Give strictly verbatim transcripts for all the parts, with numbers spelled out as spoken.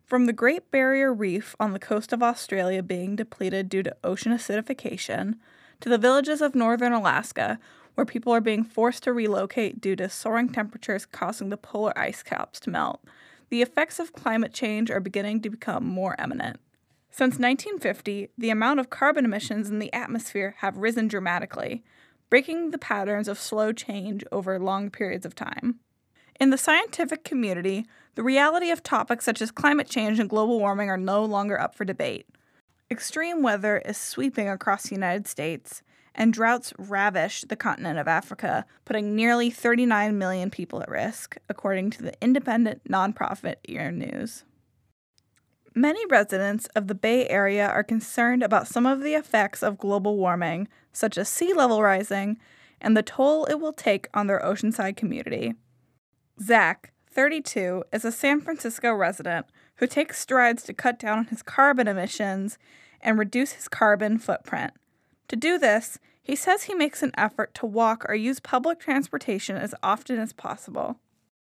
From the Great Barrier Reef on the coast of Australia being depleted due to ocean acidification, to the villages of northern Alaska, where people are being forced to relocate due to soaring temperatures causing the polar ice caps to melt, the effects of climate change are beginning to become more eminent. Since nineteen fifty, the amount of carbon emissions in the atmosphere have risen dramatically, breaking the patterns of slow change over long periods of time. In the scientific community, the reality of topics such as climate change and global warming are no longer up for debate. Extreme weather is sweeping across the United States, and droughts ravish the continent of Africa, putting nearly thirty-nine million people at risk, according to the independent nonprofit Ear News. Many residents of the Bay Area are concerned about some of the effects of global warming, such as sea level rising, and the toll it will take on their oceanside community. Zach, thirty-two, is a San Francisco resident who takes strides to cut down on his carbon emissions and reduce his carbon footprint. To do this, he says he makes an effort to walk or use public transportation as often as possible.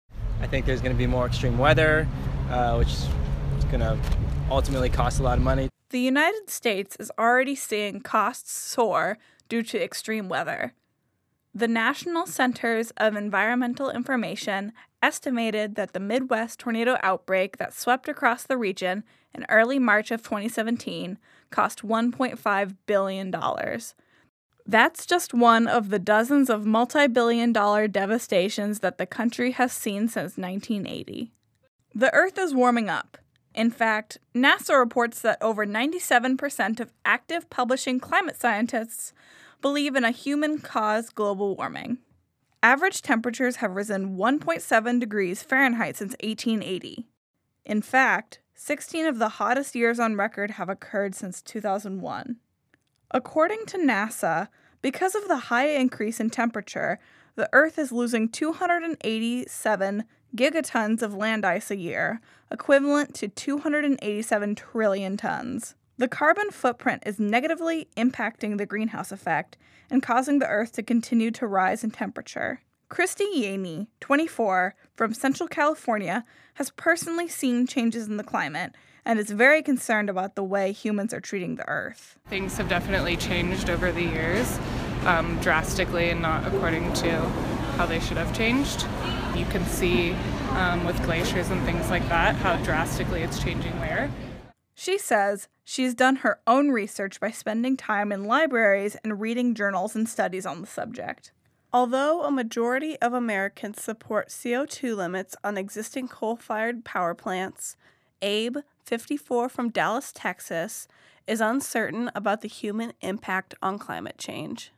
I think there's going to be more extreme weather, uh, which is going to ultimately cost a lot of money. The United States is already seeing costs soar due to extreme weather. The National Centers of Environmental Information estimated that the Midwest tornado outbreak that swept across the region in early March of twenty seventeen cost one point five billion dollars. That's just one of the dozens of multi-billion dollar devastations that the country has seen since nineteen eighty. The Earth is warming up. In fact, NASA reports that over ninety-seven percent of active publishing climate scientists believe in a human-caused global warming. Average temperatures have risen one point seven degrees Fahrenheit since eighteen eighty. In fact, sixteen of the hottest years on record have occurred since two thousand one. According to NASA, because of the high increase in temperature, the Earth is losing two hundred eighty-seven gigatons of land ice a year, equivalent to two hundred eighty-seven trillion tons. The carbon footprint is negatively impacting the greenhouse effect and causing the Earth to continue to rise in temperature. Christy Yaney, twenty-four, from Central California, has personally seen changes in the climate and is very concerned about the way humans are treating the Earth. Things have definitely changed over the years, um, drastically and not according to how they should have changed. You can see um, with glaciers and things like that how drastically it's changing there. She says she's done her own research by spending time in libraries and reading journals and studies on the subject. Although a majority of Americans support C O two limits on existing coal-fired power plants, Abe, fifty-four, from Dallas, Texas, is uncertain about the human impact on climate change.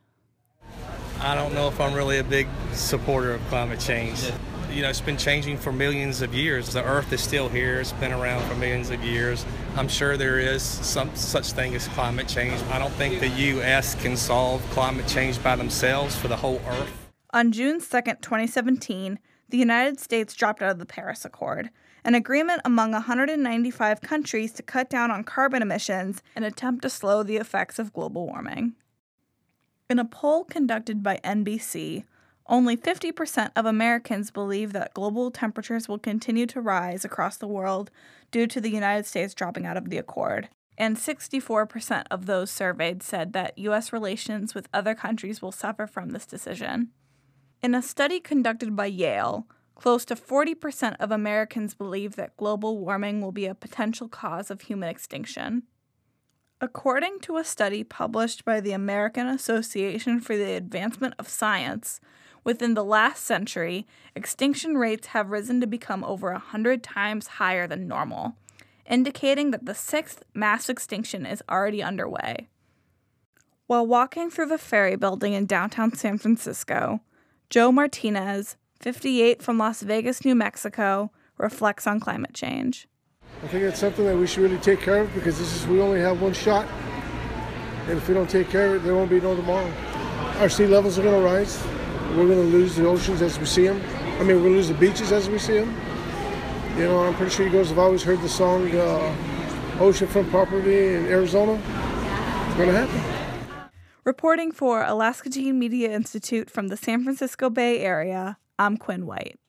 I don't know if I'm really a big supporter of climate change. You know, it's been changing for millions of years. The Earth is still here. It's been around for millions of years. I'm sure there is some such thing as climate change. I don't think the U S can solve climate change by themselves for the whole Earth. On June second, twenty seventeen, the United States dropped out of the Paris Accord, an agreement among one hundred ninety-five countries to cut down on carbon emissions and attempt to slow the effects of global warming. In a poll conducted by N B C, only fifty percent of Americans believe that global temperatures will continue to rise across the world due to the United States dropping out of the accord, and sixty-four percent of those surveyed said that U S relations with other countries will suffer from this decision. In a study conducted by Yale, close to forty percent of Americans believe that global warming will be a potential cause of human extinction. According to a study published by the American Association for the Advancement of Science, within the last century, extinction rates have risen to become over one hundred times higher than normal, indicating that the sixth mass extinction is already underway. While walking through the Ferry Building in downtown San Francisco, Joe Martinez, fifty-eight, from Las Vegas, New Mexico, reflects on climate change. I think it's something that we should really take care of because this is we only have one shot, and if we don't take care of it, there won't be no tomorrow. Our sea levels are going to rise. We're going to lose the oceans as we see them. I mean, we're going to lose the beaches as we see them. You know, I'm pretty sure you guys have always heard the song uh, Oceanfront Property in Arizona. It's going to happen. Reporting for Alaska Teen Media Institute from the San Francisco Bay Area, I'm Quinn White.